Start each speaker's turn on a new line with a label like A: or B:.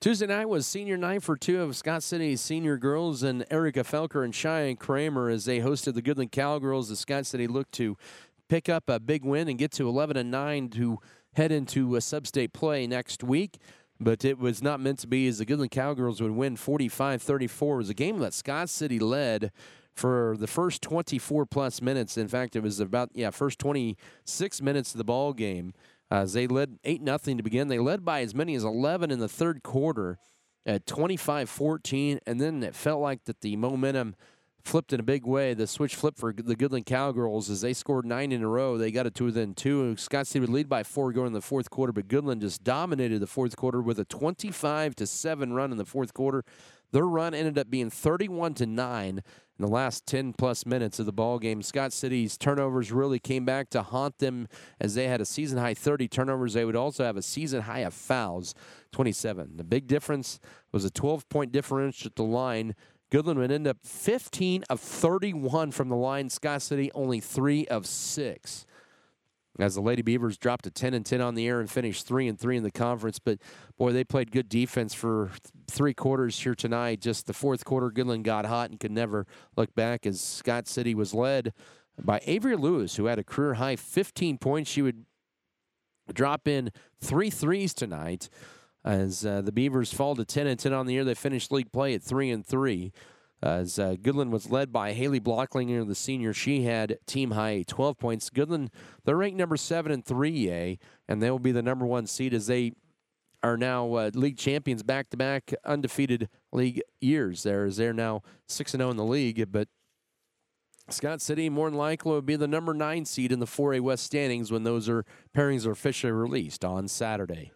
A: Tuesday night was senior night for two of Scott City's senior girls, and Erica Felker and Cheyenne Kramer as they hosted the Goodland Cowgirls. The Scott City looked to pick up a big win and get to 11-9 to head into a sub-state play next week. But it was not meant to be, as the Goodland Cowgirls would win 45-34. It was a game that Scott City led for the first 24-plus minutes. In fact, it was about, first 26 minutes of the ball game. As they led 8-0 to begin. They led by as many as 11 in the third quarter at 25-14, and then it felt like that the momentum flipped in a big way. The switch flipped for the Goodland Cowgirls as they scored 9 in a row. They got it to within 2. Scott City would lead by 4 going in the fourth quarter, but Goodland just dominated the fourth quarter with a 25-7 run in the fourth quarter. Their run ended up being 31-9 in the last 10-plus minutes of the ball game. Scott City's turnovers really came back to haunt them as they had a season-high 30 turnovers. They would also have a season-high of fouls, 27. The big difference was a 12-point differential at the line. Goodland would end up 15 of 31 from the line. Scott City only 3 of 6. As the Lady Beavers dropped to 10-10 on the air and finished 3-3 in the conference. But, boy, they played good defense for 3 quarters here tonight. Just the fourth quarter, Goodland got hot and could never look back as Scott City was led by Avery Lewis, who had a career-high 15 points. She would drop in 3 threes tonight. As the Beavers fall to 10-10 on the year, they finished league play at 3-3. As Goodland was led by Haley Blocklinger, the senior. She had team-high 12 points. Goodland, they're ranked number 7 in 3A, and they will be the number 1 seed as they are now league champions back-to-back undefeated league years. They're now 6-0 in the league, but Scott City more than likely will be the number 9 seed in the 4A West standings when those pairings are officially released on Saturday.